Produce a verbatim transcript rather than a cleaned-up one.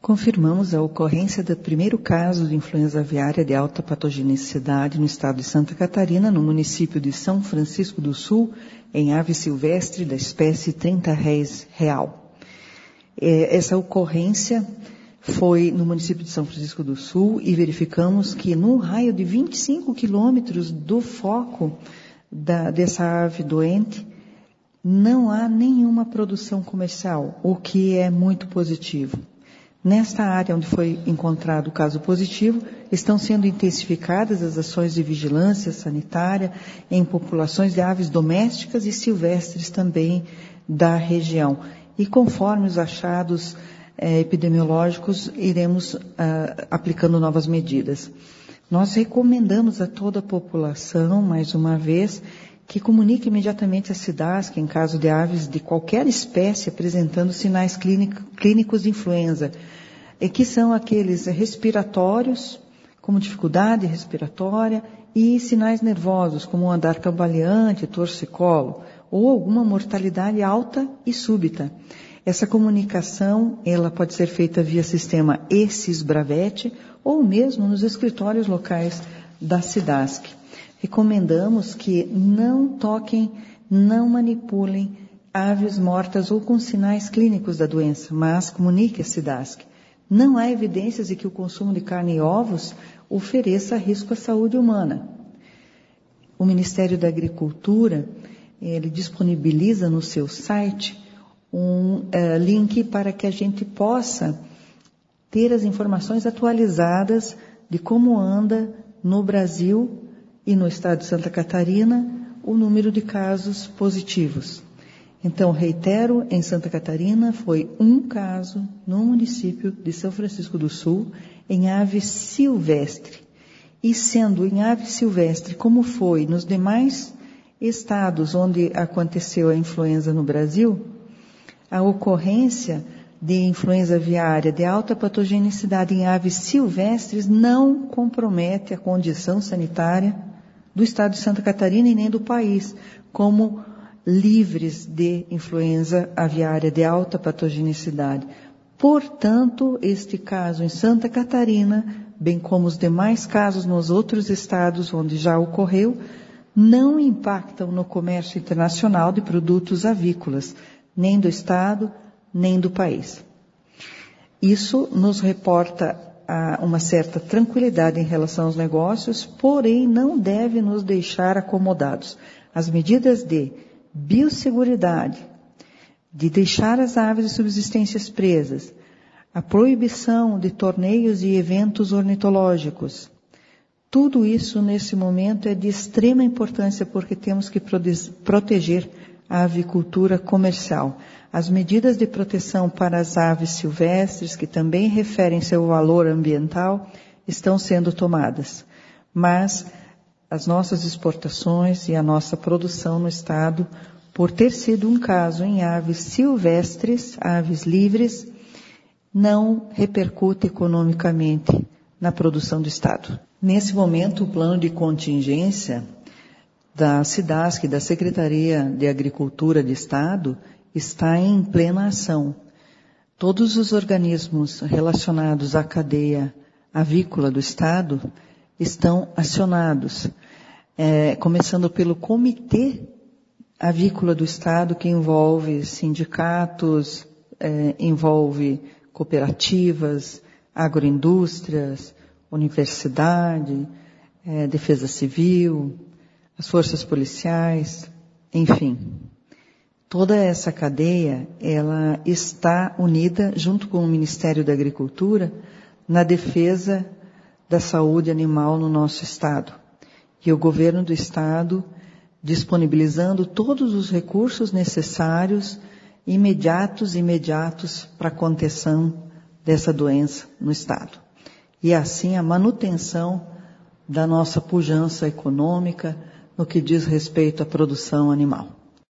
confirmamos a ocorrência do primeiro caso de influenza aviária de alta patogenicidade no estado de Santa Catarina, no município de São Francisco do Sul, em ave silvestre da espécie trinta réis real. Essa ocorrência foi no município de São Francisco do Sul e verificamos que num raio de vinte e cinco quilômetros do foco da, dessa ave doente, não há nenhuma produção comercial, o que é muito positivo. Nesta área onde foi encontrado o caso positivo, estão sendo intensificadas as ações de vigilância sanitária em populações de aves domésticas e silvestres também da região. E conforme os achados eh, epidemiológicos, iremos ah, aplicando novas medidas. Nós recomendamos a toda a população, mais uma vez, que comunique imediatamente a SIDASC em caso de aves de qualquer espécie apresentando sinais clínico, clínicos de influenza, e que são aqueles respiratórios, como dificuldade respiratória, e sinais nervosos, como um andar cambaleante, torcicolo, ou alguma mortalidade alta e súbita. Essa comunicação, ela pode ser feita via sistema ESIS-Bravete, ou mesmo nos escritórios locais da SIDASC. Recomendamos que não toquem, não manipulem aves mortas ou com sinais clínicos da doença, mas comunique a SIDASC. Não há evidências de que o consumo de carne e ovos ofereça risco à saúde humana. O Ministério da Agricultura, ele disponibiliza no seu site um uh, link para que a gente possa ter as informações atualizadas de como anda no Brasil e no estado de Santa Catarina o número de casos positivos. Então, reitero, em Santa Catarina foi um caso no município de São Francisco do Sul em ave silvestre. E sendo em ave silvestre, como foi nos demais estados onde aconteceu a influenza no Brasil, a ocorrência de influenza aviária de alta patogenicidade em aves silvestres não compromete a condição sanitária do estado de Santa Catarina e nem do país, como livres de influenza aviária de alta patogenicidade. Portanto, este caso em Santa Catarina, bem como os demais casos nos outros estados onde já ocorreu, não impactam no comércio internacional de produtos avícolas, nem do estado, nem do país. Isso nos reporta a uma certa tranquilidade em relação aos negócios, porém não deve nos deixar acomodados. As medidas de biosseguridade, de deixar as aves de subsistências presas, a proibição de torneios e eventos ornitológicos, tudo isso nesse momento é de extrema importância porque temos que proteger a avicultura comercial. As medidas de proteção para as aves silvestres, que também referem seu valor ambiental, estão sendo tomadas. Mas as nossas exportações e a nossa produção no estado, por ter sido um caso em aves silvestres, aves livres, não repercute economicamente na produção do estado. Nesse momento, o plano de contingência da SIDASC, da Secretaria de Agricultura do Estado, está em plena ação. Todos os organismos relacionados à cadeia avícola do Estado estão acionados, é, começando pelo Comitê Avícola do Estado, que envolve sindicatos, é, envolve cooperativas, agroindústrias, universidade, é, defesa civil, as forças policiais, enfim. Toda essa cadeia, ela está unida, junto com o Ministério da Agricultura, na defesa da saúde animal no nosso estado. E o governo do estado disponibilizando todos os recursos necessários, imediatos, imediatos, para a contenção dessa doença no estado. E assim a manutenção da nossa pujança econômica no que diz respeito à produção animal.